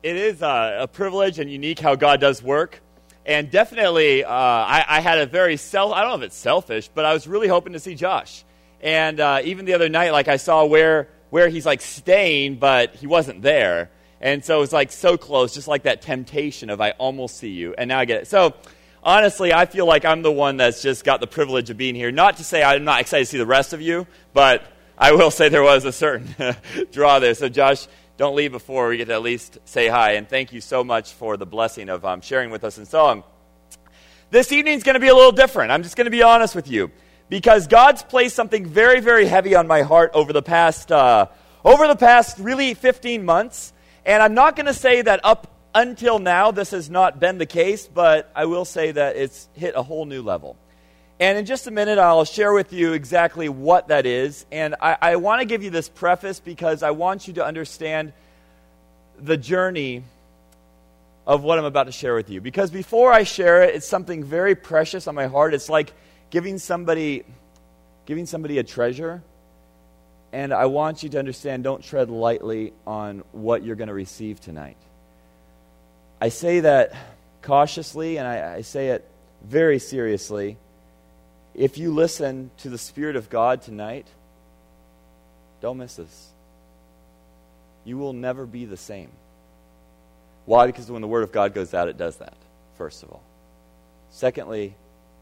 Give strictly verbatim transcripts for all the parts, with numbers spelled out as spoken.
it is uh, a privilege and unique how God does work. And definitely, uh, I, I had a very self, I don't know if it's selfish, but I was really hoping to see Josh. And uh, even the other night, like I saw where where he's like staying, but he wasn't there. And so it was like so close, just like that temptation of I almost see you. And now I get it. So honestly, I feel like I'm the one that's just got the privilege of being here. Not to say I'm not excited to see the rest of you, but I will say there was a certain draw there. So Josh, don't leave before we get to at least say hi. And thank you so much for the blessing of um, sharing with us in song. This evening's going to be a little different. I'm just going to be honest with you. Because God's placed something very, very heavy on my heart over the past, uh, over the past really fifteen months. And I'm not going to say that up until now this has not been the case, but I will say that it's hit a whole new level. And in just a minute, I'll share with you exactly what that is. And I, I want to give you this preface because I want you to understand the journey of what I'm about to share with you. Because before I share it, it's something very precious on my heart. It's like giving somebody, giving somebody a treasure. And I want you to understand, don't tread lightly on what you're going to receive tonight. I say that cautiously, and I, I say it very seriously. If you listen to the Spirit of God tonight, don't miss this. You will never be the same. Why? Because when the Word of God goes out, it does that, first of all. Secondly,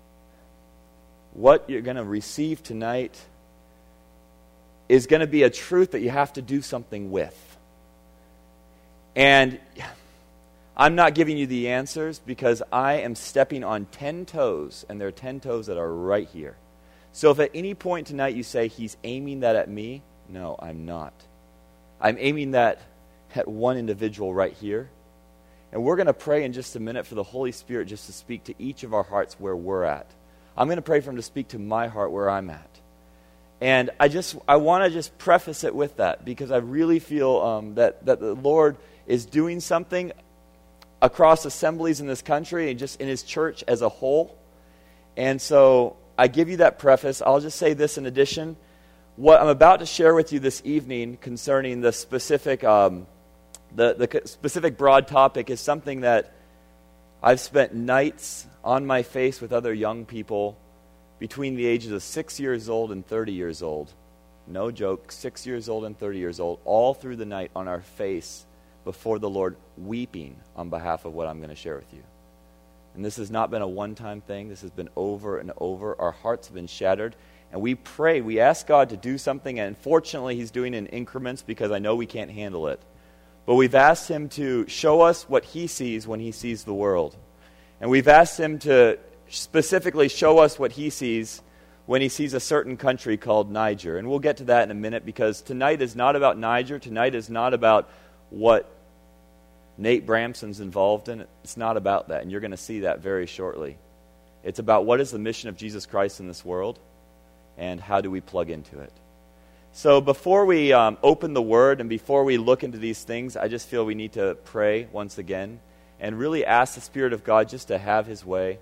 what you're going to receive tonight is going to be a truth that you have to do something with. And I'm not giving you the answers because I am stepping on ten toes, and there are ten toes that are right here. So if at any point tonight you say, he's aiming that at me, no, I'm not. I'm aiming that at one individual right here. And we're going to pray in just a minute for the Holy Spirit just to speak to each of our hearts where we're at. I'm going to pray for him to speak to my heart where I'm at. And I just I want to just preface it with that because I really feel um, that, that the Lord is doing something across assemblies in this country and just in his church as a whole. And so I give you that preface. I'll just say this in addition. What I'm about to share with you this evening concerning the specific, um, the, the specific broad topic is something that I've spent nights on my face with other young people between the ages of six years old and thirty years old. No joke, six years old and thirty years old, all through the night on our face before the Lord, weeping on behalf of what I'm going to share with you. And this has not been a one-time thing. This has been over and over. Our hearts have been shattered. And we pray, we ask God to do something, and unfortunately He's doing it in increments because I know we can't handle it. But we've asked Him to show us what He sees when He sees the world. And we've asked Him to specifically show us what He sees when He sees a certain country called Niger. And we'll get to that in a minute because tonight is not about Niger. Tonight is not about what Nate Bramson's involved in. It's not about that, and you're going to see that very shortly. It's about what is the mission of Jesus Christ in this world, and how do we plug into it. So before we um, open the Word and before we look into these things, I just feel we need to pray once again and really ask the Spirit of God just to have His way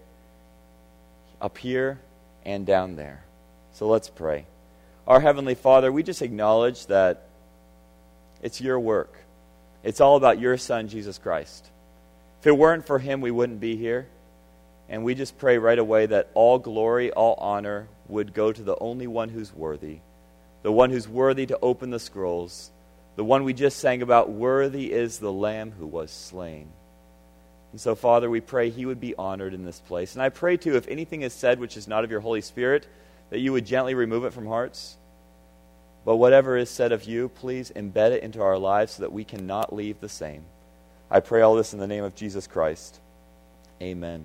up here and down there. So let's pray. Our Heavenly Father, we just acknowledge that it's your work. It's all about your Son, Jesus Christ. If it weren't for Him, we wouldn't be here. And we just pray right away that all glory, all honor would go to the only one who's worthy, the one who's worthy to open the scrolls, the one we just sang about, worthy is the Lamb who was slain. And so, Father, we pray He would be honored in this place. And I pray, too, if anything is said which is not of your Holy Spirit, that you would gently remove it from hearts. But whatever is said of you, please embed it into our lives so that we cannot leave the same. I pray all this in the name of Jesus Christ. Amen.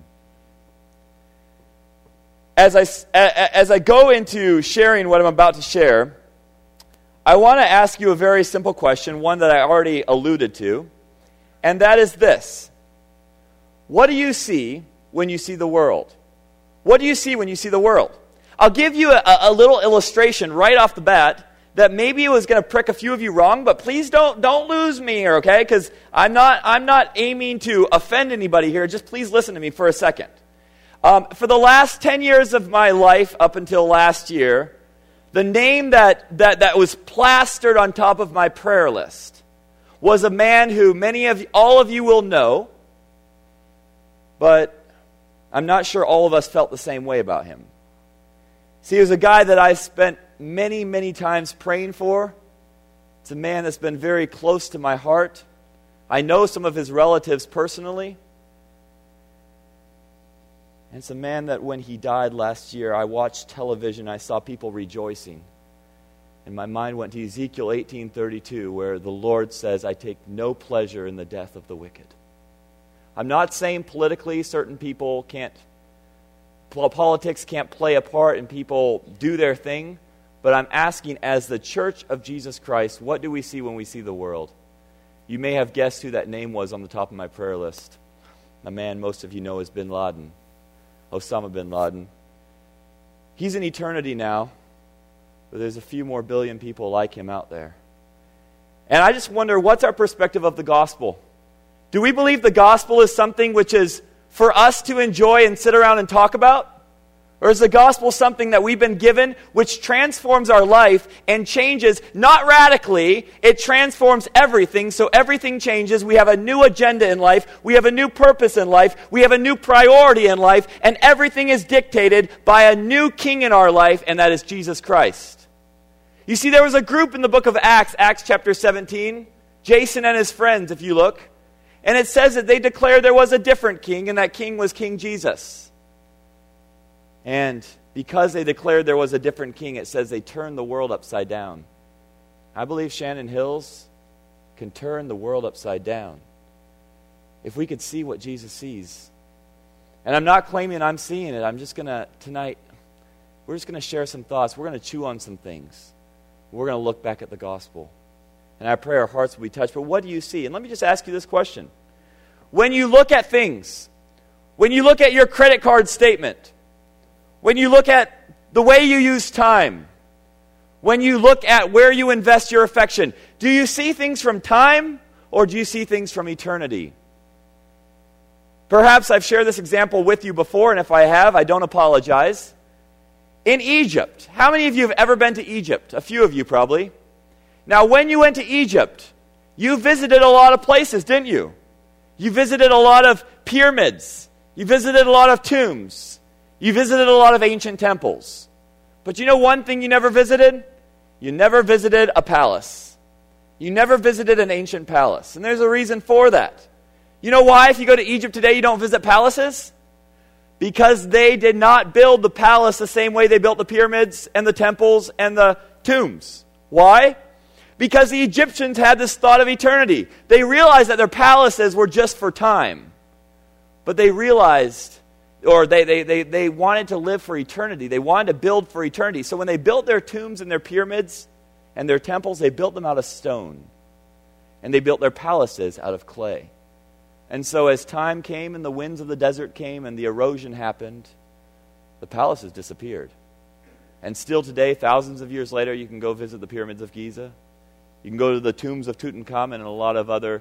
As I, as I go into sharing what I'm about to share, I want to ask you a very simple question, one that I already alluded to, and that is this. What do you see when you see the world? What do you see when you see the world? I'll give you a, a little illustration right off the bat that maybe it was going to prick a few of you wrong, but please don't don't lose me here, okay? Because I'm not I'm not aiming to offend anybody here. Just please listen to me for a second. Um, for the last ten years of my life, up until last year, the name that, that, that was plastered on top of my prayer list was a man who many of all of you will know, but I'm not sure all of us felt the same way about him. See, he was a guy that I spent many, many times praying for. It's a man that's been very close to my heart. I know some of his relatives personally. And it's a man that when he died last year, I watched television, I saw people rejoicing. And my mind went to Ezekiel eighteen thirty-two, where the Lord says, I take no pleasure in the death of the wicked. I'm not saying politically certain people can't, politics can't play a part and people do their thing, but I'm asking, as the Church of Jesus Christ, what do we see when we see the world? You may have guessed who that name was on the top of my prayer list. A man most of you know is Bin Laden, Osama bin Laden. He's in eternity now, but there's a few more billion people like him out there. And I just wonder, what's our perspective of the gospel? Do we believe the gospel is something which is for us to enjoy and sit around and talk about? Or is the gospel something that we've been given which transforms our life and changes, not radically, it transforms everything, so everything changes. We have a new agenda in life, we have a new purpose in life, we have a new priority in life, and everything is dictated by a new king in our life, and that is Jesus Christ. You see, there was a group in the book of Acts, Acts chapter seventeen, Jason and his friends, if you look, and it says that they declared there was a different king, and that king was King Jesus. And because they declared there was a different king, it says they turned the world upside down. I believe Shannon Hills can turn the world upside down if we could see what Jesus sees. And I'm not claiming I'm seeing it. I'm just going to, tonight, we're just going to share some thoughts. We're going to chew on some things. We're going to look back at the gospel. And I pray our hearts will be touched. But what do you see? And let me just ask you this question. When you look at things, when you look at your credit card statement, when you look at the way you use time, when you look at where you invest your affection, do you see things from time or do you see things from eternity? Perhaps I've shared this example with you before, and if I have, I don't apologize. In Egypt, how many of you have ever been to Egypt? A few of you probably. Now, when you went to Egypt, you visited a lot of places, didn't you? You visited a lot of pyramids. You visited a lot of tombs. You visited a lot of ancient temples. But you know one thing you never visited? You never visited a palace. You never visited an ancient palace. And there's a reason for that. You know why if you go to Egypt today you don't visit palaces? Because they did not build the palace the same way they built the pyramids and the temples and the tombs. Why? Because the Egyptians had this thought of eternity. They realized that their palaces were just for time. But they realized Or they, they, they, they wanted to live for eternity. They wanted to build for eternity. So when they built their tombs and their pyramids and their temples, they built them out of stone. And they built their palaces out of clay. And so as time came and the winds of the desert came and the erosion happened, the palaces disappeared. And still today, thousands of years later, you can go visit the pyramids of Giza. You can go to the tombs of Tutankhamun and a lot of other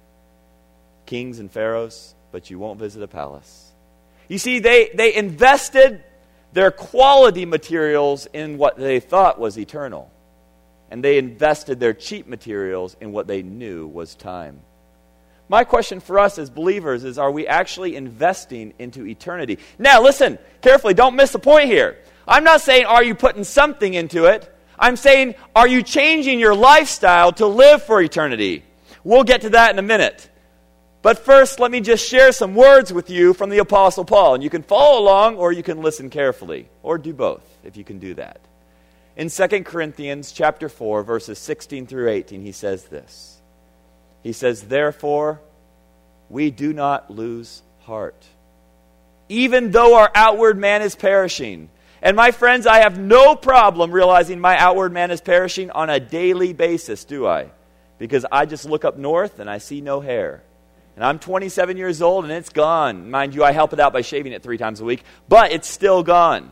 kings and pharaohs, but you won't visit a palace. You see, they, they invested their quality materials in what they thought was eternal. And they invested their cheap materials in what they knew was time. My question for us as believers is, are we actually investing into eternity? Now, listen, carefully, don't miss the point here. I'm not saying, are you putting something into it? I'm saying, are you changing your lifestyle to live for eternity? We'll get to that in a minute. But first, let me just share some words with you from the Apostle Paul. And you can follow along or you can listen carefully. Or do both, if you can do that. In Second Corinthians chapter four, verses sixteen through eighteen, he says this. He says, therefore, we do not lose heart, even though our outward man is perishing. And my friends, I have no problem realizing my outward man is perishing on a daily basis, do I? Because I just look up north and I see no hair. And I'm twenty-seven years old and it's gone. Mind you, I help it out by shaving it three times a week, but it's still gone.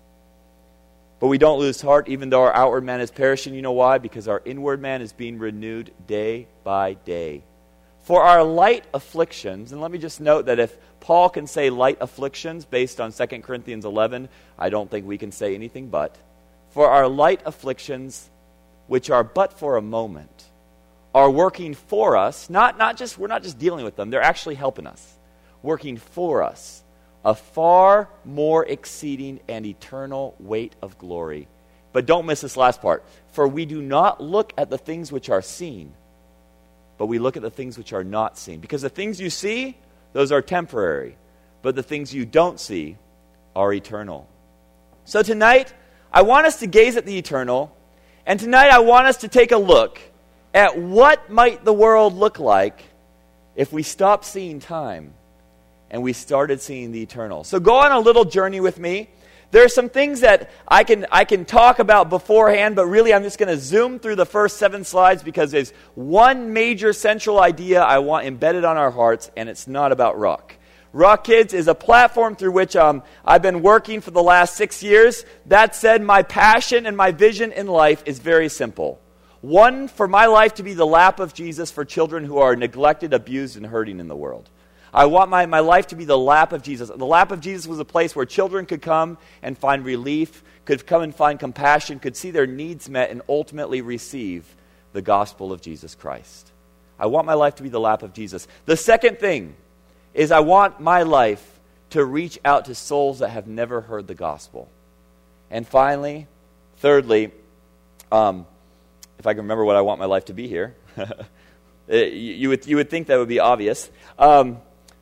But we don't lose heart even though our outward man is perishing. You know why? Because our inward man is being renewed day by day. For our light afflictions, and let me just note that if Paul can say light afflictions based on Second Corinthians eleven, I don't think we can say anything but. For our light afflictions, which are but for a moment, are working for us, not, not just, we're not just dealing with them, they're actually helping us, working for us, a far more exceeding and eternal weight of glory. But don't miss this last part. For we do not look at the things which are seen, but we look at the things which are not seen. Because the things you see, those are temporary. But the things you don't see are eternal. So tonight, I want us to gaze at the eternal. And tonight, I want us to take a look at what might the world look like if we stopped seeing time and we started seeing the eternal. So go on a little journey with me. There are some things that I can I can talk about beforehand, but really I'm just going to zoom through the first seven slides because there's one major central idea I want embedded on our hearts, and it's not about Rock. Rock Kids is a platform through which um, I've been working for the last six years. That said, my passion and my vision in life is very simple. One, for my life to be the lap of Jesus for children who are neglected, abused, and hurting in the world. I want my, my life to be the lap of Jesus. The lap of Jesus was a place where children could come and find relief, could come and find compassion, could see their needs met, and ultimately receive the gospel of Jesus Christ. I want my life to be the lap of Jesus. The second thing is I want my life to reach out to souls that have never heard the gospel. And finally, thirdly, um, if I can remember what I want my life to be here, you, you, would, you would think that would be obvious. Um,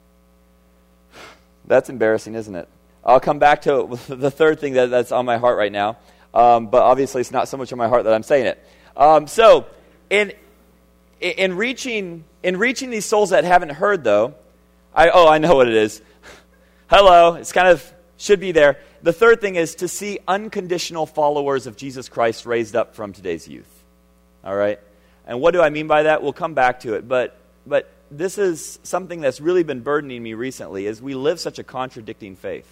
That's embarrassing, isn't it? I'll come back to the third thing that, that's on my heart right now. Um, but obviously it's not so much on my heart that I'm saying it. Um, so, in in reaching in reaching these souls that haven't heard, though, I oh, I know what it is. Hello, it's kind of, should be there. The third thing is to see unconditional followers of Jesus Christ raised up from today's youth. All right? And what do I mean by that? We'll come back to it. But but... This is something that's really been burdening me recently, is we live such a contradicting faith.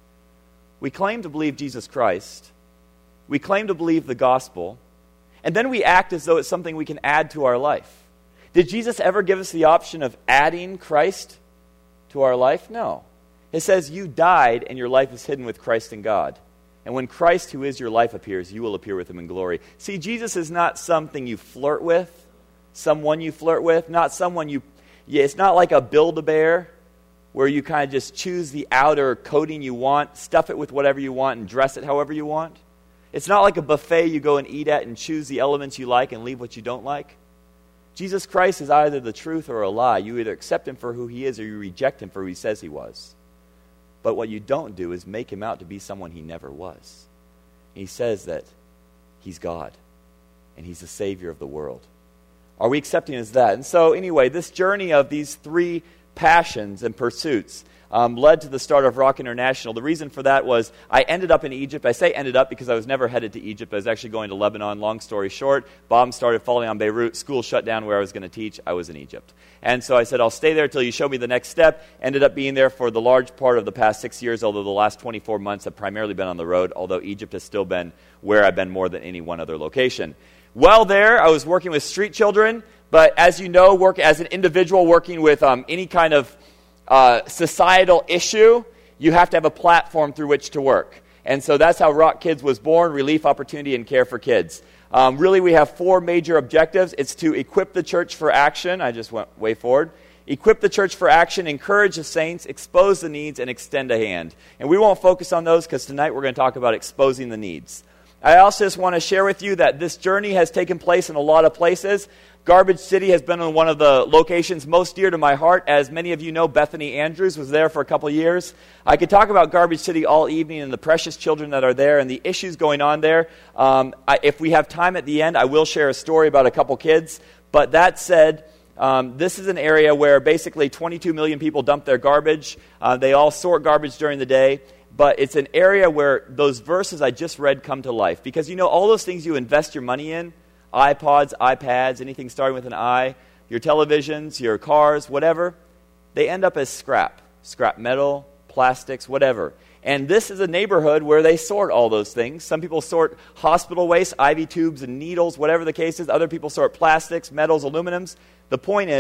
We claim to believe Jesus Christ. We claim to believe the gospel. And then we act as though it's something we can add to our life. Did Jesus ever give us the option of adding Christ to our life? No. It says you died and your life is hidden with Christ in God. And when Christ, who is your life, appears, you will appear with him in glory. See, Jesus is not something you flirt with, someone you flirt with, not someone you Yeah, it's not like a Build-A-Bear where you kind of just choose the outer coating you want, stuff it with whatever you want, and dress it however you want. It's not like a buffet you go and eat at and choose the elements you like and leave what you don't like. Jesus Christ is either the truth or a lie. You either accept him for who he is or you reject him for who he says he was. But what you don't do is make him out to be someone he never was. He says that he's God and he's the Savior of the world. Are we accepting as that? And so anyway, this journey of these three passions and pursuits um, led to the start of Rock International. The reason for that was I ended up in Egypt. I say ended up because I was never headed to Egypt. I was actually going to Lebanon. Long story short, bombs started falling on Beirut. School shut down where I was going to teach. I was in Egypt. And so I said, I'll stay there till you show me the next step. Ended up being there for the large part of the past six years, although the last twenty-four months have primarily been on the road, although Egypt has still been where I've been more than any one other location. While there, I was working with street children, but as you know, work as an individual working with um, any kind of uh, societal issue, you have to have a platform through which to work. And so that's how Rock Kids was born, Relief, Opportunity, and Care for Kids. Um, really, we have four major objectives. It's to equip the church for action. I just went way forward. Equip the church for action, encourage the saints, expose the needs, and extend a hand. And we won't focus on those because tonight we're going to talk about exposing the needs. I also just want to share with you that this journey has taken place in a lot of places. Garbage City has been one of the locations most dear to my heart. As many of you know, Bethany Andrews was there for a couple years. I could talk about Garbage City all evening and the precious children that are there and the issues going on there. Um, I, if we have time at the end, I will share a story about a couple kids. But that said, um, this is an area where basically twenty-two million people dump their garbage. Uh, they all sort garbage during the day. But it's an area where those verses I just read come to life. Because, you know, all those things you invest your money in, iPods, iPads, anything starting with an I, your televisions, your cars, whatever, they end up as scrap. Scrap metal, plastics, whatever. And this is a neighborhood where they sort all those things. Some people sort hospital waste, I V tubes and needles, whatever the case is. Other people sort plastics, metals, aluminums. The point is,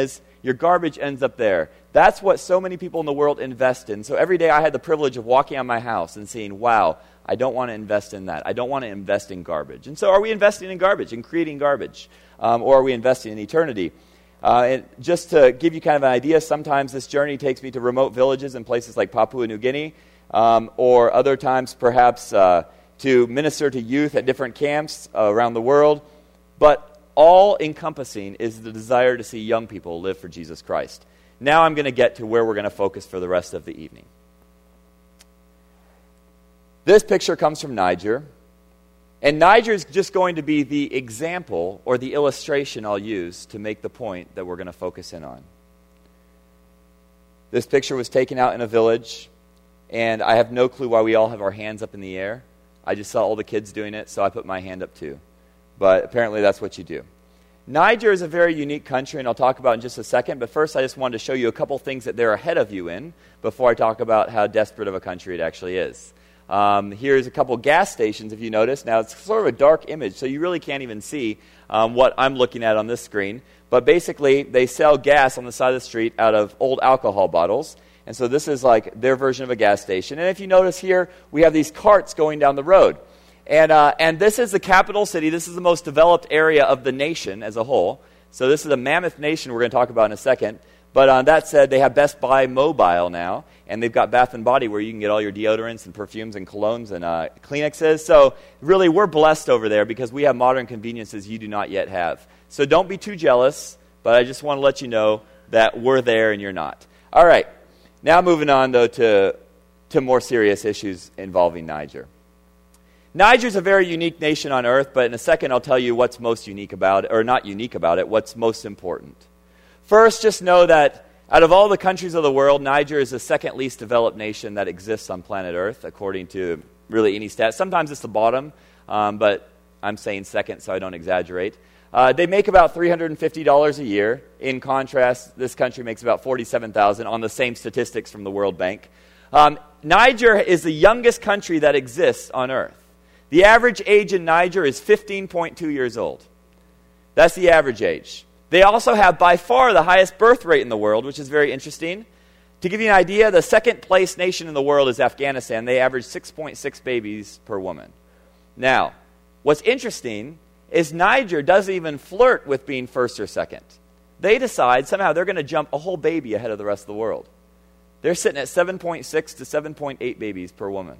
your garbage ends up there. That's what so many people in the world invest in. So every day I had the privilege of walking out my house and seeing, wow, I don't want to invest in that. I don't want to invest in garbage. And so are we investing in garbage and creating garbage? Um, or are we investing in eternity? Uh, and just to give you kind of an idea, sometimes this journey takes me to remote villages in places like Papua New Guinea, um, or other times perhaps uh, to minister to youth at different camps uh, around the world. But all encompassing is the desire to see young people live for Jesus Christ. Now I'm going to get to where we're going to focus for the rest of the evening. This picture comes from Niger. And Niger is just going to be the example or the illustration I'll use to make the point that we're going to focus in on. This picture was taken out in a village, and I have no clue why we all have our hands up in the air. I just saw all the kids doing it, so I put my hand up too. But apparently that's what you do. Niger is a very unique country, and I'll talk about it in just a second. But first, I just wanted to show you a couple things that they're ahead of you in before I talk about how desperate of a country it actually is. Um, here's a couple gas stations, if you notice. Now, it's sort of a dark image, so you really can't even see um, what I'm looking at on this screen. But basically, they sell gas on the side of the street out of old alcohol bottles. And so this is like their version of a gas station. And if you notice here, we have these carts going down the road. And, uh, and this is the capital city. This is the most developed area of the nation as a whole. So this is a mammoth nation we're going to talk about in a second. But uh, that said, they have Best Buy Mobile now, and they've got Bath and Body where you can get all your deodorants and perfumes and colognes and uh, Kleenexes. So really, we're blessed over there because we have modern conveniences you do not yet have. So don't be too jealous, but I just want to let you know that we're there and you're not. All right, now moving on, though, to, to more serious issues involving Niger. Niger is a very unique nation on earth, but in a second I'll tell you what's most unique about it, or not unique about it, what's most important. First, just know that out of all the countries of the world, Niger is the second least developed nation that exists on planet Earth, according to really any stat. Sometimes it's the bottom, um, but I'm saying second, so I don't exaggerate. Uh, they make about three hundred fifty dollars a year. In contrast, this country makes about forty-seven thousand dollars on the same statistics from the World Bank. Um, Niger is the youngest country that exists on Earth. The average age in Niger is fifteen point two years old. That's the average age. They also have by far the highest birth rate in the world, which is very interesting. To give you an idea, the second place nation in the world is Afghanistan. They average six point six babies per woman. Now, what's interesting is Niger doesn't even flirt with being first or second. They decide somehow they're going to jump a whole baby ahead of the rest of the world. They're sitting at seven point six to seven point eight babies per woman.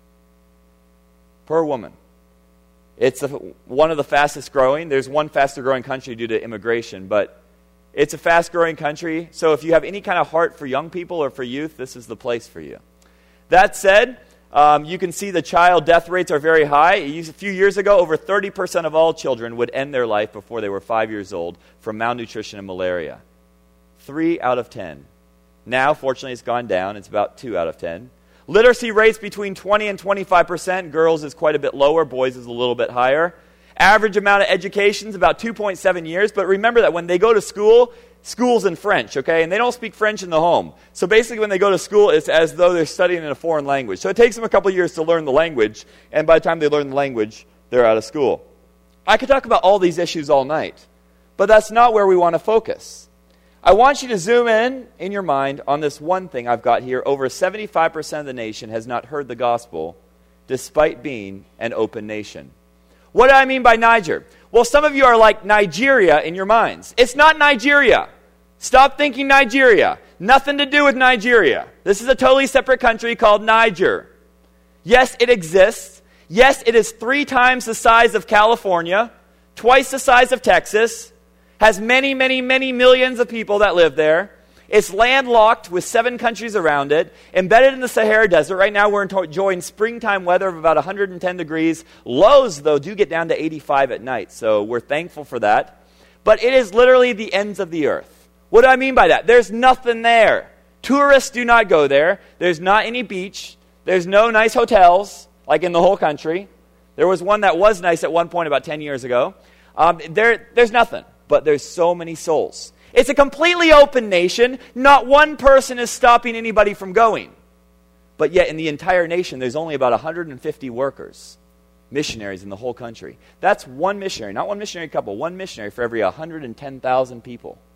Per woman. It's a, one of the fastest growing. There's one faster growing country due to immigration, but it's a fast growing country. So if you have any kind of heart for young people or for youth, this is the place for you. That said, um, you can see the child death rates are very high. A few years ago, over thirty percent of all children would end their life before they were five years old from malnutrition and malaria. Three out of ten. Now, fortunately, it's gone down. It's about two out of ten. Literacy rates between twenty and twenty-five percent. Girls is quite a bit lower. Boys is a little bit higher. Average amount of education is about two point seven years. But remember that when they go to school, school's in French, okay? And they don't speak French in the home. So basically when they go to school, it's as though they're studying in a foreign language. So it takes them a couple years to learn the language. And by the time they learn the language, they're out of school. I could talk about all these issues all night. But that's not where we want to focus. I want you to zoom in, in your mind, on this one thing I've got here. Over seventy-five percent of the nation has not heard the gospel, despite being an open nation. What do I mean by Niger? Well, some of you are like Nigeria in your minds. It's not Nigeria. Stop thinking Nigeria. Nothing to do with Nigeria. This is a totally separate country called Niger. Yes, it exists. Yes, it is three times the size of California, twice the size of Texas, has many, many, many millions of people that live there. It's landlocked with seven countries around it, embedded in the Sahara Desert. Right now we're enjoying springtime weather of about one hundred ten degrees. Lows, though, do get down to eighty-five at night, so we're thankful for that. But it is literally the ends of the earth. What do I mean by that? There's nothing there. Tourists do not go there. There's not any beach. There's no nice hotels, like in the whole country. There was one that was nice at one point about ten years ago. Um, there, there's nothing. But there's so many souls. It's a completely open nation. Not one person is stopping anybody from going. But yet in the entire nation, there's only about one hundred fifty workers, missionaries in the whole country. That's one missionary, not one missionary couple, one missionary for every one hundred ten thousand people.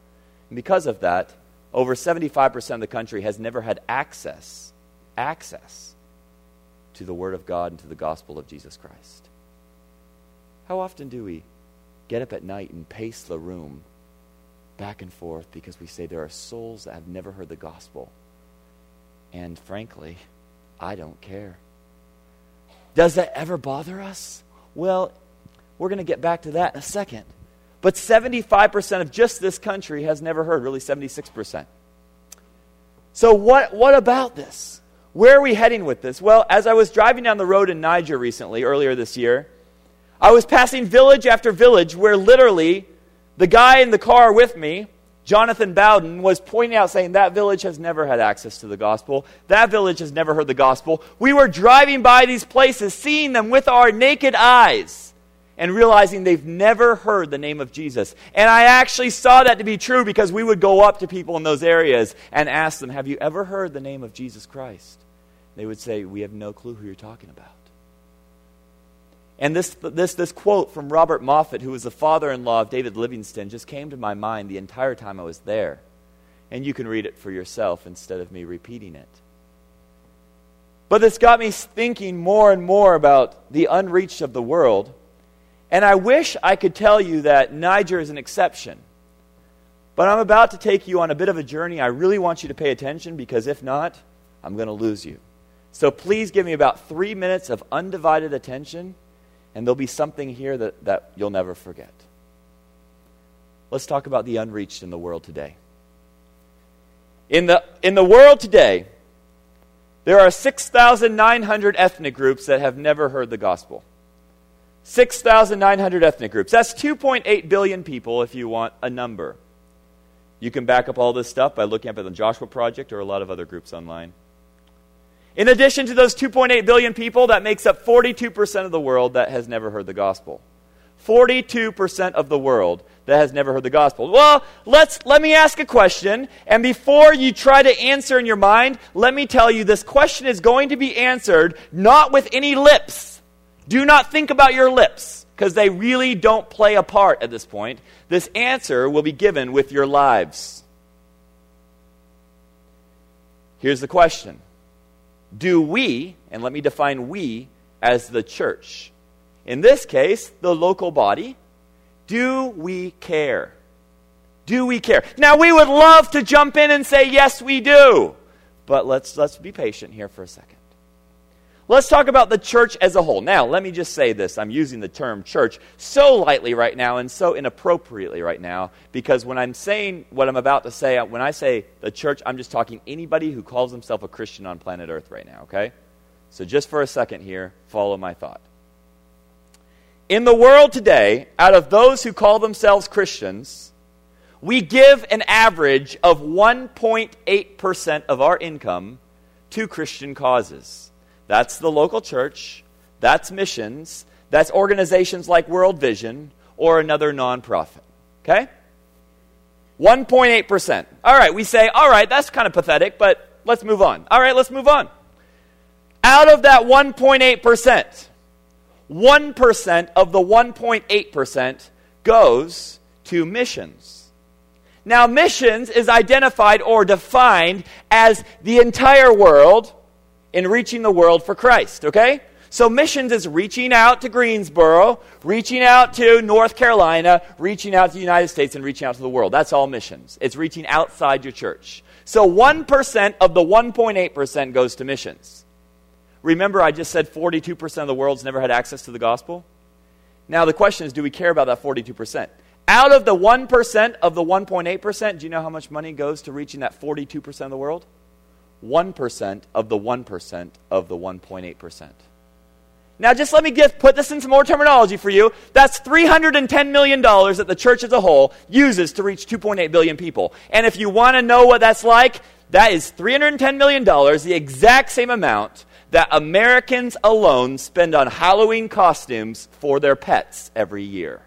And because of that, over seventy-five percent of the country has never had access, access to the Word of God and to the gospel of Jesus Christ. How often do we get up at night and pace the room back and forth because we say there are souls that have never heard the gospel? And frankly, I don't care. Does that ever bother us? Well, we're going to get back to that in a second. But seventy-five percent of just this country has never heard, really seventy-six percent. So what, what about this? Where are we heading with this? Well, as I was driving down the road in Niger recently, earlier this year, I was passing village after village where literally the guy in the car with me, Jonathan Bowden, was pointing out saying that village has never had access to the gospel. That village has never heard the gospel. We were driving by these places, seeing them with our naked eyes, and realizing they've never heard the name of Jesus. And I actually saw that to be true because we would go up to people in those areas and ask them, have you ever heard the name of Jesus Christ? They would say, we have no clue who you're talking about. And this, this, this quote from Robert Moffat, who was the father-in-law of David Livingstone, just came to my mind the entire time I was there. And you can read it for yourself instead of me repeating it. But this got me thinking more and more about the unreached of the world. And I wish I could tell you that Niger is an exception. But I'm about to take you on a bit of a journey. I really want you to pay attention because if not, I'm going to lose you. So please give me about three minutes of undivided attention. And there'll be something here that, that you'll never forget. Let's talk about the unreached in the world today. In the, in the world today, there are six thousand nine hundred ethnic groups that have never heard the gospel. six thousand nine hundred ethnic groups. That's two point eight billion people if you want a number. You can back up all this stuff by looking up at the Joshua Project or a lot of other groups online. In addition to those two point eight billion people, that makes up forty-two percent of the world that has never heard the gospel. forty-two percent of the world that has never heard the gospel. Well, let's let me ask a question, and before you try to answer in your mind, let me tell you this question is going to be answered not with any lips. Do not think about your lips, because they really don't play a part at this point. This answer will be given with your lives. Here's the question. Do we, and let me define we as the church, in this case, the local body, do we care? Do we care? Now, we would love to jump in and say, yes, we do. But let's, let's be patient here for a second. Let's talk about the church as a whole. Now, let me just say this. I'm using the term church so lightly right now and so inappropriately right now because when I'm saying what I'm about to say, when I say the church, I'm just talking anybody who calls himself a Christian on planet Earth right now, okay? So just for a second here, follow my thought. In the world today, out of those who call themselves Christians, we give an average of one point eight percent of our income to Christian causes. That's the local church, that's missions, that's organizations like World Vision, or another nonprofit. Okay? one point eight percent. All right, we say, all right, that's kind of pathetic, but let's move on. All right, let's move on. Out of that one point eight percent, one percent of the one point eight percent goes to missions. Now, missions is identified or defined as the entire world in reaching the world for Christ, okay? So missions is reaching out to Greensboro, reaching out to North Carolina, reaching out to the United States, and reaching out to the world. That's all missions. It's reaching outside your church. So one percent of the one point eight percent goes to missions. Remember, I just said forty-two percent of the world's never had access to the gospel? Now the question is, do we care about that forty-two percent? Out of the one percent of the one point eight percent, do you know how much money goes to reaching that forty-two percent of the world? one percent of the one percent of the one point eight percent. Now, just let me give, put this in some more terminology for you. That's three hundred ten million dollars that the church as a whole uses to reach two point eight billion people. And if you want to know what that's like, that is three hundred ten million dollars, the exact same amount that Americans alone spend on Halloween costumes for their pets every year.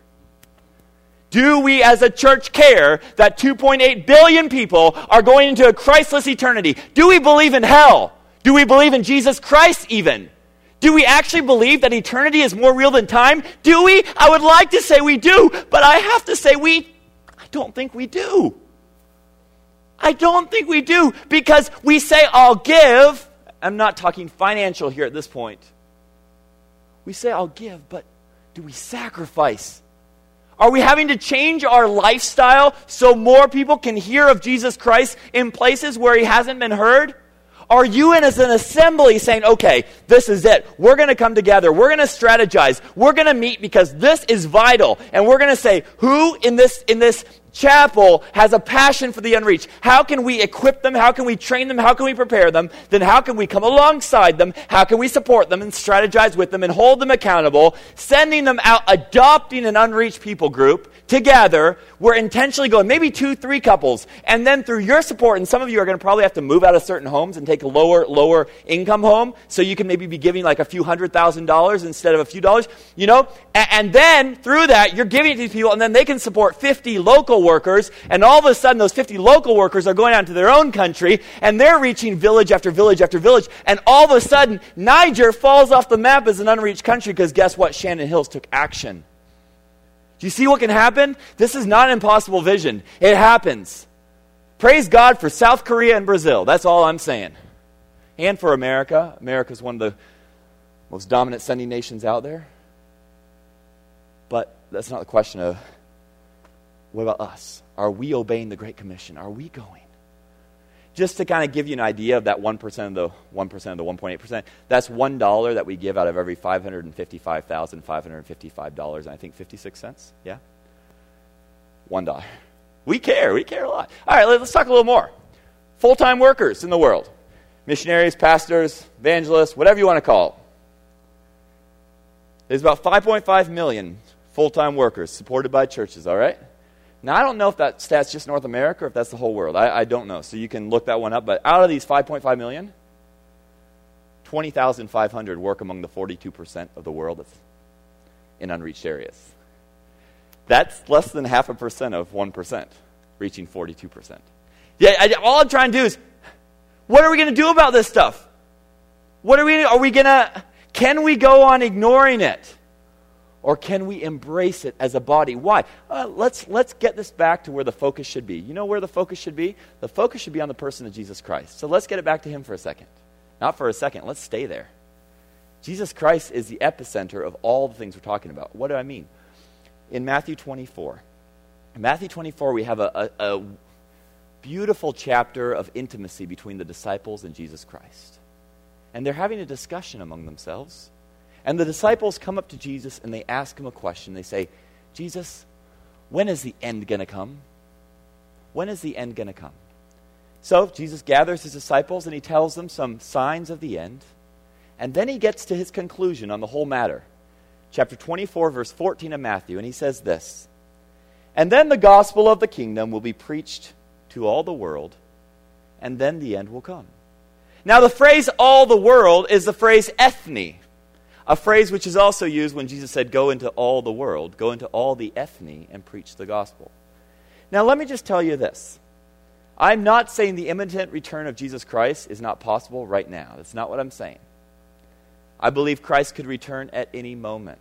Do we as a church care that two point eight billion people are going into a Christless eternity? Do we believe in hell? Do we believe in Jesus Christ even? Do we actually believe that eternity is more real than time? Do we? I would like to say we do, but I have to say we, I don't think we do. I don't think we do, because we say, I'll give. I'm not talking financial here at this point. We say, I'll give, but do we sacrifice? Are we having to change our lifestyle so more people can hear of Jesus Christ in places where he hasn't been heard? Are you in as an assembly saying, okay, this is it. We're going to come together. We're going to strategize. We're going to meet because this is vital. And we're going to say, who in this in this chapel has a passion for the unreached? How can we equip them? How can we train them? How can we prepare them? Then how can we come alongside them? How can we support them and strategize with them and hold them accountable? Sending them out, adopting an unreached people group together. We're intentionally going maybe two, three couples. And then through your support, and some of you are going to probably have to move out of certain homes and take a lower, lower income home. So you can maybe be giving like a few hundred thousand dollars instead of a few dollars. You know, and, and then through that, you're giving it to these people, and then they can support fifty local workers, and all of a sudden those fifty local workers are going out to their own country, and they're reaching village after village after village, and all of a sudden Niger falls off the map as an unreached country because guess what? Shannon Hills took action. Do you see what can happen? This is not an impossible vision. It happens. Praise God for South Korea and Brazil. That's all I'm saying. And for America. America's one of the most dominant sending nations out there. But that's not the question of, what about us? Are we obeying the Great Commission? Are we going? Just to kind of give you an idea of that one percent of the one percent of the one point eight percent, that's one dollar that we give out of every five hundred fifty-five thousand five hundred fifty-five dollars and I think fifty-six cents. Yeah? one dollar. We care. We care a lot. All right, let's talk a little more. Full-time workers in the world. Missionaries, pastors, evangelists, whatever you want to call it. There's about five point five million full-time workers supported by churches, all right? Now, I don't know if that stat's just North America or if that's the whole world. I, I don't know. So you can look that one up. But out of these five point five million, twenty thousand five hundred work among the forty-two percent of the world that's in unreached areas. That's less than half a percent of one percent, reaching forty-two percent. Yeah, I, all I'm trying to do is, what are we going to do about this stuff? What are we, are we going to, can we go on ignoring it? Or can we embrace it as a body? Why? Uh, let's let's get this back to where the focus should be. You know where the focus should be? The focus should be on the person of Jesus Christ. So let's get it back to him for a second. Not for a second. Let's stay there. Jesus Christ is the epicenter of all the things we're talking about. What do I mean? In Matthew twenty-four. In Matthew twenty-four, we have a, a, a beautiful chapter of intimacy between the disciples and Jesus Christ. And they're having a discussion among themselves. And the disciples come up to Jesus and they ask him a question. They say, Jesus, when is the end going to come? When is the end going to come? So Jesus gathers his disciples and he tells them some signs of the end. And then he gets to his conclusion on the whole matter. Chapter twenty-four, verse fourteen of Matthew. And he says this, and then the gospel of the kingdom will be preached to all the world, and then the end will come. Now the phrase all the world is the phrase ethne. A phrase which is also used when Jesus said, go into all the world, go into all the ethne and preach the gospel. Now let me just tell you this. I'm not saying the imminent return of Jesus Christ is not possible right now. That's not what I'm saying. I believe Christ could return at any moment.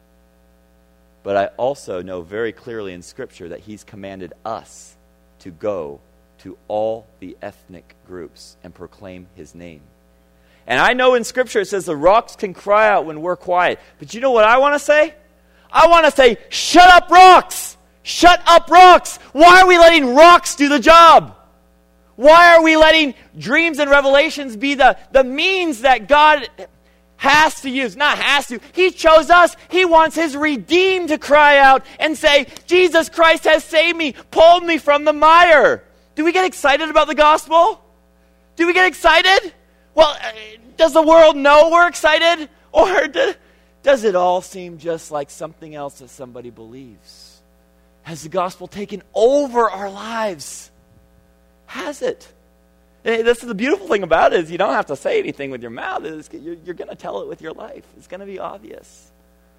But I also know very clearly in Scripture that he's commanded us to go to all the ethnic groups and proclaim his name. And I know in Scripture it says the rocks can cry out when we're quiet. But you know what I want to say? I want to say, shut up, rocks! Shut up, rocks! Why are we letting rocks do the job? Why are we letting dreams and revelations be the, the means that God has to use? Not has to. He chose us. He wants his redeemed to cry out and say, Jesus Christ has saved me, pulled me from the mire. Do we get excited about the gospel? Do we get excited? Well, does the world know we're excited? Or do, does it all seem just like something else that somebody believes? Has the gospel taken over our lives? Has it? And this is the beautiful thing about it is you don't have to say anything with your mouth. It's, you're you're going to tell it with your life. It's going to be obvious.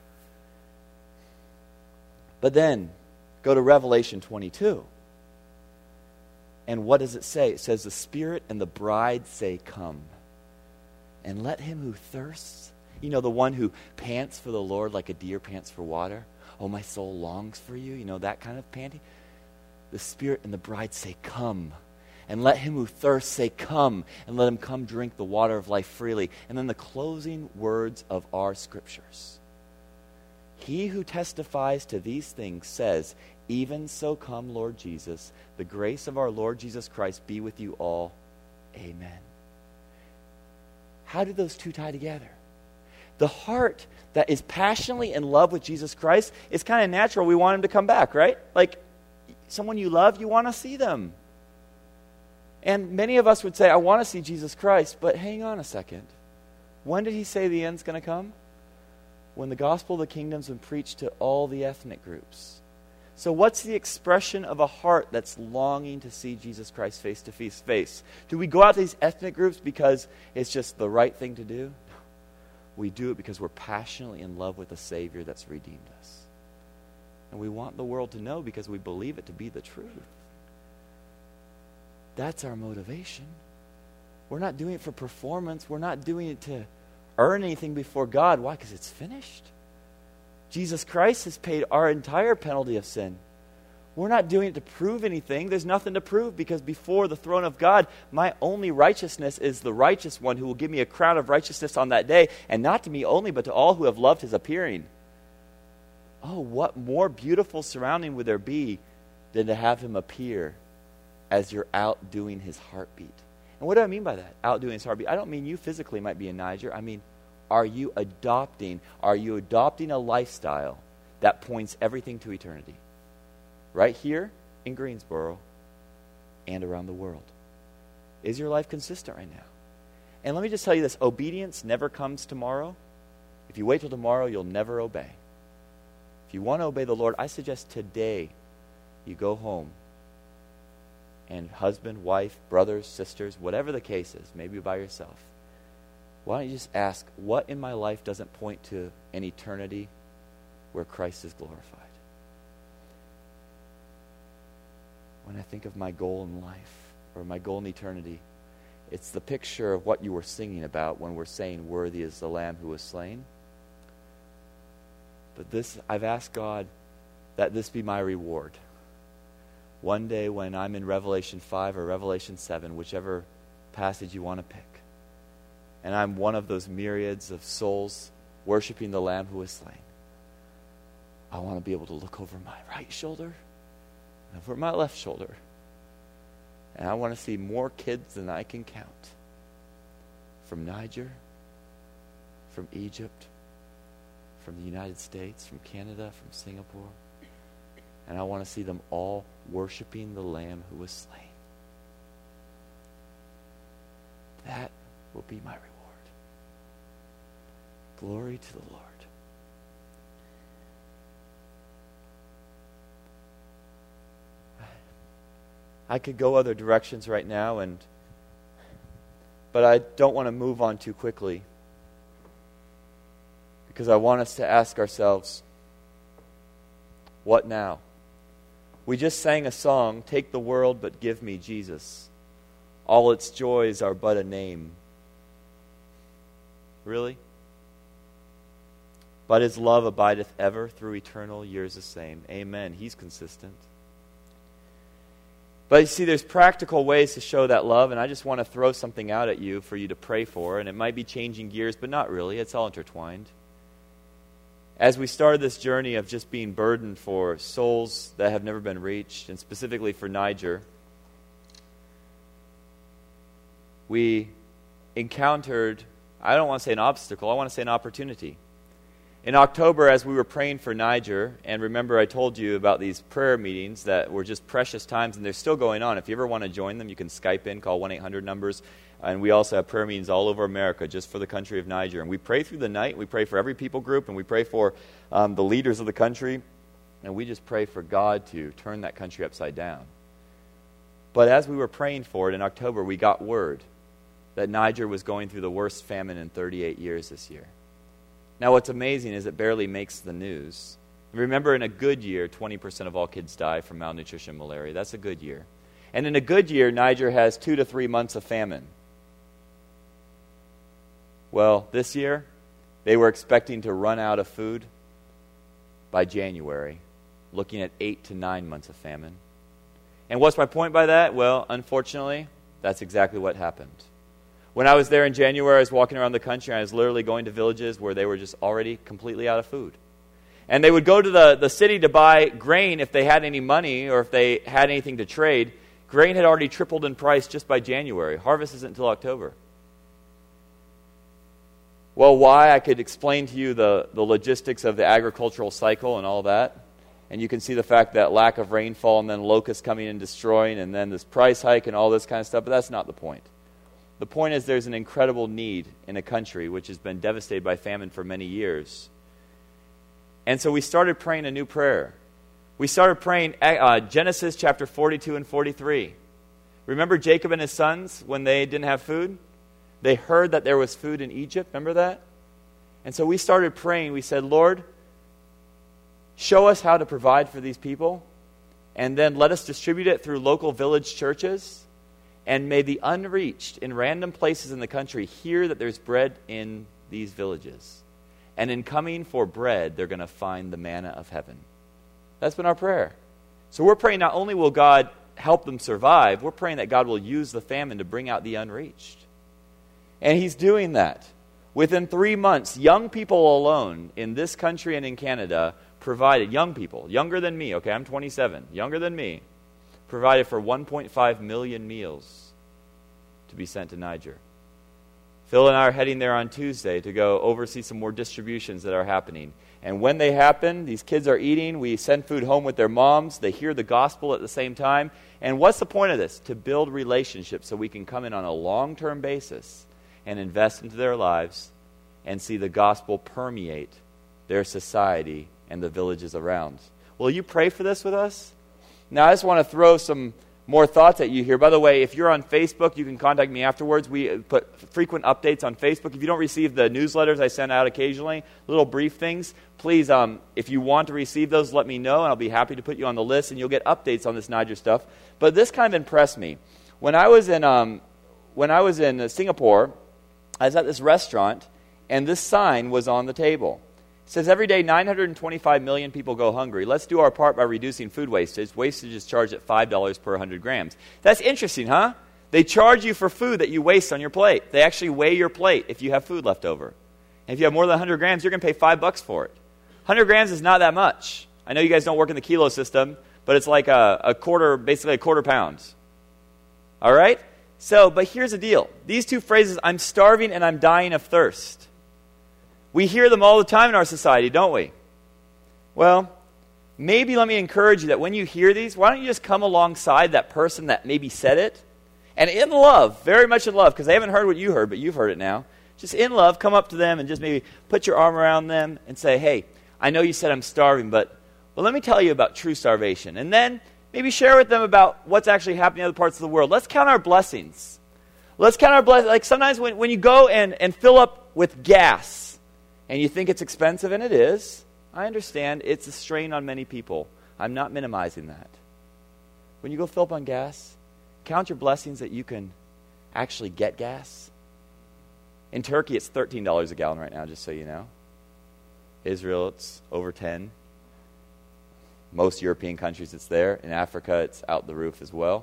But then, go to Revelation twenty-two. And what does it say? It says, the Spirit and the bride say, come. And let him who thirsts, you know, the one who pants for the Lord like a deer pants for water. Oh, my soul longs for you. You know, that kind of panting. The Spirit and the bride say, come. And let him who thirsts say, come, and let him come drink the water of life freely. And then the closing words of our scriptures. He who testifies to these things says, even so come, Lord Jesus. The grace of our Lord Jesus Christ be with you all. Amen. How do those two tie together? The heart that is passionately in love with Jesus Christ, it's kind of natural. We want him to come back, right? Like someone you love, you want to see them. And many of us would say, I want to see Jesus Christ, but hang on a second. When did he say the end's going to come? When the gospel of the kingdom's been preached to all the ethnic groups. So what's the expression of a heart that's longing to see Jesus Christ face to face? Do we go out to these ethnic groups because it's just the right thing to do? We do it because we're passionately in love with a Savior that's redeemed us. And we want the world to know because we believe it to be the truth. That's our motivation. We're not doing it for performance. We're not doing it to earn anything before God. Why? Because it's finished. Jesus Christ has paid our entire penalty of sin. We're not doing it to prove anything. There's nothing to prove because before the throne of God, my only righteousness is the righteous one who will give me a crown of righteousness on that day, and not to me only, but to all who have loved his appearing. Oh, what more beautiful surrounding would there be than to have him appear as you're outdoing his heartbeat? And what do I mean by that? Outdoing his heartbeat. I don't mean you physically might be in Niger. I mean, are you adopting, are you adopting a lifestyle that points everything to eternity? Right here in Greensboro and around the world. Is your life consistent right now? And let me just tell you this, obedience never comes tomorrow. If you wait till tomorrow, you'll never obey. If you want to obey the Lord, I suggest today you go home and husband, wife, brothers, sisters, whatever the case is, maybe by yourself, why don't you just ask, what in my life doesn't point to an eternity where Christ is glorified? When I think of my goal in life or my goal in eternity, it's the picture of what you were singing about when we're saying, worthy is the Lamb who was slain. But this, I've asked God that this be my reward. One day when I'm in Revelation five or Revelation seven, whichever passage you want to pick, and I'm one of those myriads of souls worshiping the Lamb who was slain, I want to be able to look over my right shoulder and over my left shoulder, and I want to see more kids than I can count from Niger, from Egypt, from the United States, from Canada, from Singapore. And I want to see them all worshiping the Lamb who was slain. That will be my reward. Glory to the Lord. I could go other directions right now, and but I don't want to move on too quickly because I want us to ask ourselves, what now? We just sang a song, take the world but give me Jesus. All its joys are but a name. Really? But his love abideth ever through eternal years the same. Amen. He's consistent. But you see, there's practical ways to show that love, and I just want to throw something out at you for you to pray for, and it might be changing gears, but not really. It's all intertwined. As we started this journey of just being burdened for souls that have never been reached, and specifically for Niger, we encountered, I don't want to say an obstacle, I want to say an opportunity. In October, as we were praying for Niger, and remember I told you about these prayer meetings that were just precious times, and they're still going on. If you ever want to join them, you can Skype in, call one eight hundred numbers, and we also have prayer meetings all over America just for the country of Niger. And we pray through the night, we pray for every people group, and we pray for um, the leaders of the country, and we just pray for God to turn that country upside down. But as we were praying for it in October, we got word that Niger was going through the worst famine in thirty-eight years this year. Now, what's amazing is it barely makes the news. Remember, in a good year, twenty percent of all kids die from malnutrition and malaria. That's a good year. And in a good year, Niger has two to three months of famine. Well, this year, they were expecting to run out of food by January, looking at eight to nine months of famine. And what's my point by that? Well, unfortunately, that's exactly what happened. When I was there in January, I was walking around the country, and I was literally going to villages where they were just already completely out of food. And they would go to the, the city to buy grain if they had any money or if they had anything to trade. Grain had already tripled in price just by January. Harvest isn't until October. Well, why? I could explain to you the, the logistics of the agricultural cycle and all that. And you can see the fact that lack of rainfall and then locusts coming and destroying and then this price hike and all this kind of stuff. But that's not the point. The point is there's an incredible need in a country which has been devastated by famine for many years. And so we started praying a new prayer. We started praying uh, Genesis chapter forty-two and forty-three. Remember Jacob and his sons when they didn't have food? They heard that there was food in Egypt. Remember that? And so we started praying. We said, Lord, show us how to provide for these people, and then let us distribute it through local village churches. And may the unreached in random places in the country hear that there's bread in these villages. And in coming for bread, they're going to find the manna of heaven. That's been our prayer. So we're praying not only will God help them survive, we're praying that God will use the famine to bring out the unreached. And he's doing that. Within three months, young people alone in this country and in Canada provided, young people, younger than me, okay, I'm twenty-seven, younger than me, provided for one point five million meals to be sent to Niger. Phil and I are heading there on Tuesday to go oversee some more distributions that are happening. And when they happen, these kids are eating, we send food home with their moms, they hear the gospel at the same time. And what's the point of this? To build relationships so we can come in on a long-term basis and invest into their lives and see the gospel permeate their society and the villages around. Will you pray for this with us? Now, I just want to throw some more thoughts at you here. By the way, if you're on Facebook, you can contact me afterwards. We put frequent updates on Facebook. If you don't receive the newsletters I send out occasionally, little brief things, please, um, if you want to receive those, let me know, and I'll be happy to put you on the list, and you'll get updates on this Niger stuff. But this kind of impressed me. When I was in um, when I was in Singapore, I was at this restaurant, and this sign was on the table. It says, every day nine hundred twenty-five million people go hungry. Let's do our part by reducing food wastage. Wastage is charged at five dollars per one hundred grams. That's interesting, huh? They charge you for food that you waste on your plate. They actually weigh your plate if you have food left over. And if you have more than one hundred grams, you're going to pay five bucks for it. one hundred grams is not that much. I know you guys don't work in the kilo system, but it's like a, a quarter, basically a quarter pound. All right? So, but here's the deal. These two phrases, I'm starving and I'm dying of thirst. We hear them all the time in our society, don't we? Well, maybe let me encourage you that when you hear these, why don't you just come alongside that person that maybe said it, and in love, very much in love, because they haven't heard what you heard, but you've heard it now. Just in love, come up to them and just maybe put your arm around them and say, hey, I know you said I'm starving, but well, let me tell you about true starvation. And then maybe share with them about what's actually happening in other parts of the world. Let's count our blessings. Let's count our blessings. Like sometimes when, when you go and, and fill up with gas, and you think it's expensive, and it is. I understand. It's a strain on many people. I'm not minimizing that. When you go fill up on gas, count your blessings that you can actually get gas. In Turkey, it's thirteen dollars a gallon right now, just so you know. Israel, it's over ten. Most European countries, it's there. In Africa, it's out the roof as well.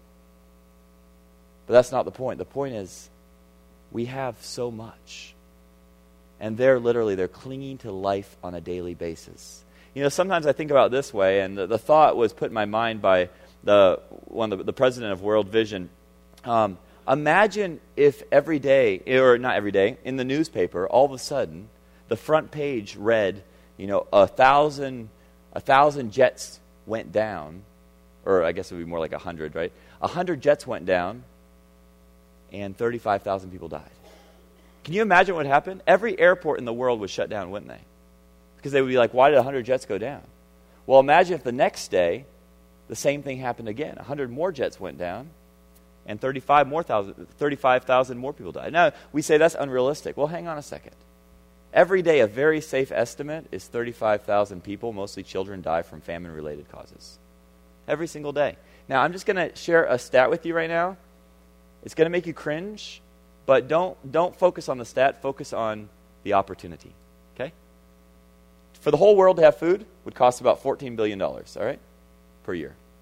But that's not the point. The point is, we have so much. And they're literally, they're clinging to life on a daily basis. You know, sometimes I think about it this way, and the, the thought was put in my mind by the one of the, the president of World Vision. Um, imagine if every day, or not every day, in the newspaper, all of a sudden, the front page read, you know, a thousand, a thousand jets went down, or I guess it would be more like a hundred, right? A hundred jets went down, and thirty-five thousand people died. Can you imagine what happened? Every airport in the world was shut down, wouldn't they? Because they would be like, why did one hundred jets go down? Well, imagine if the next day, the same thing happened again. one hundred more jets went down, and thirty-five more thousand, thirty-five thousand more people died. Now, we say that's unrealistic. Well, hang on a second. Every day, a very safe estimate is thirty-five thousand people, mostly children, die from famine-related causes. Every single day. Now, I'm just going to share a stat with you right now. It's going to make you cringe. But don't don't focus on the stat, focus on the opportunity, okay? For the whole world to have food would cost about fourteen billion dollars, all right, per year.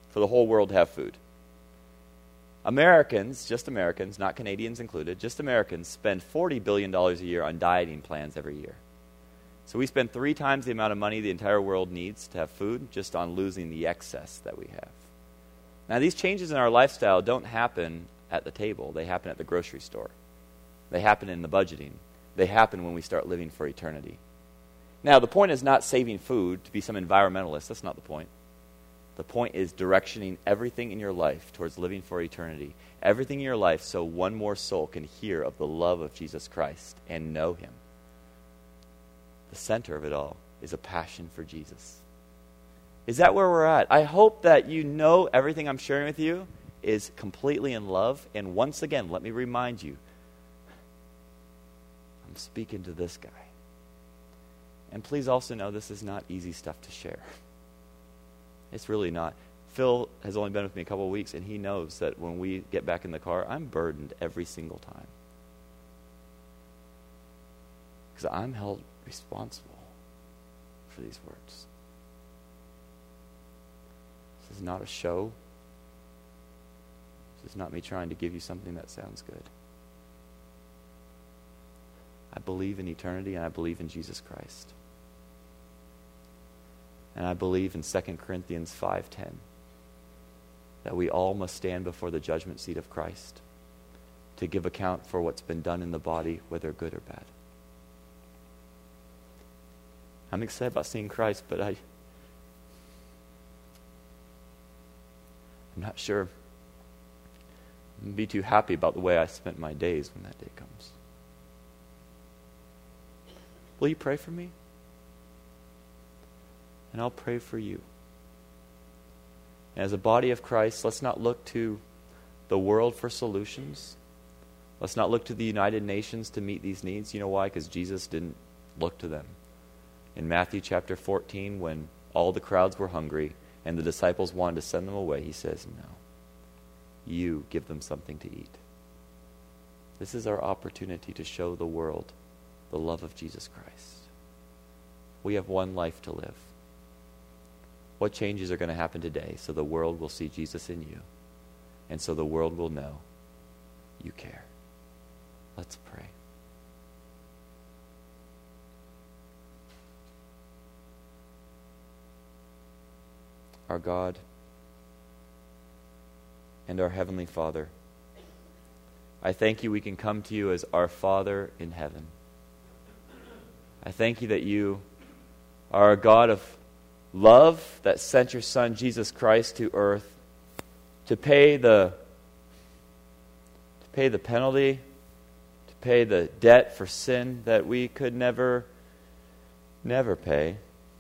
for the whole world to have food. Americans, just Americans, not Canadians included, just Americans spend forty billion dollars a year on dieting plans every year. So we spend three times the amount of money the entire world needs to have food just on losing the excess that we have. Now, these changes in our lifestyle don't happen at the table. They happen at the grocery store. They happen in the budgeting. They happen when we start living for eternity. Now, the point is not saving food to be some environmentalist. That's not the point. The point is directioning everything in your life towards living for eternity. Everything in your life so one more soul can hear of the love of Jesus Christ and know him. The center of it all is a passion for Jesus. Is that where we're at? I hope that you know everything I'm sharing with you is completely in love. And once again, let me remind you, I'm speaking to this guy. And please also know this is not easy stuff to share. It's really not. Phil has only been with me a couple of weeks, and he knows that when we get back in the car, I'm burdened every single time. Because I'm held responsible for these words. This is not a show. This is not me trying to give you something that sounds good. I believe in eternity, and I believe in Jesus Christ. And I believe in Second Corinthians five ten that we all must stand before the judgment seat of Christ to give account for what's been done in the body, whether good or bad. I'm excited about seeing Christ, but I, I'm not sure I'm going to be too happy about the way I spent my days when that day comes. Will you pray for me? And I'll pray for you. And as a body of Christ, let's not look to the world for solutions. Let's not look to the United Nations to meet these needs. You know why? Because Jesus didn't look to them. In Matthew chapter fourteen, when all the crowds were hungry and the disciples wanted to send them away, he says, no, you give them something to eat. This is our opportunity to show the world the love of Jesus Christ. We have one life to live. What changes are going to happen today so the world will see Jesus in you, and so the world will know you care? Let's pray. Our God and our Heavenly Father, I thank you we can come to you as our Father in heaven. I thank you that you are a God of love that sent your Son, Jesus Christ, to earth to pay the to pay the penalty, to pay the debt for sin that we could never, never pay.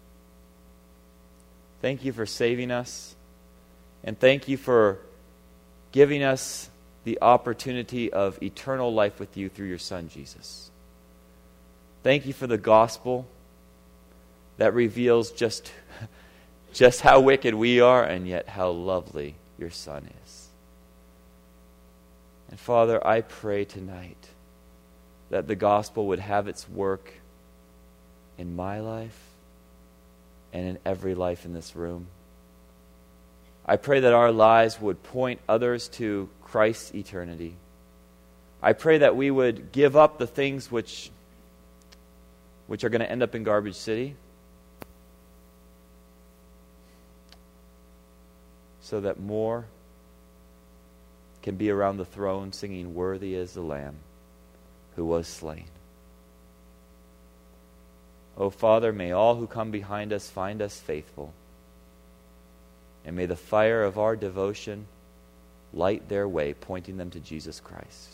Thank you for saving us, and thank you for giving us the opportunity of eternal life with you through your Son, Jesus. Thank you for the gospel that reveals just, just how wicked we are and yet how lovely your Son is. And Father, I pray tonight that the gospel would have its work in my life and in every life in this room. I pray that our lives would point others to Christ's eternity. I pray that we would give up the things which, which are going to end up in Garbage City, so that more can be around the throne singing, "Worthy is the Lamb who was slain." Oh, Father, may all who come behind us find us faithful. And may the fire of our devotion light their way, pointing them to Jesus Christ.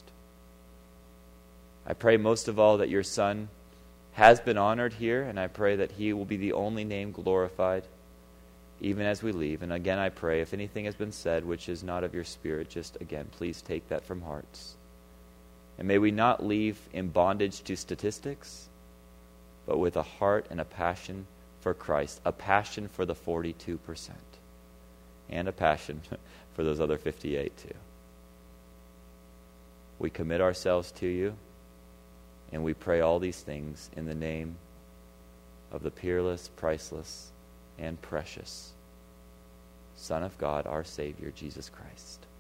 I pray most of all that your Son has been honored here, and I pray that he will be the only name glorified even as we leave. And again, I pray, if anything has been said which is not of your Spirit, just again, please take that from hearts. And may we not leave in bondage to statistics, but with a heart and a passion for Christ, a passion for the forty-two percent, and a passion for those other fifty-eight too. We commit ourselves to you, and we pray all these things in the name of the peerless, priceless, and precious Son of God, our Savior, Jesus Christ.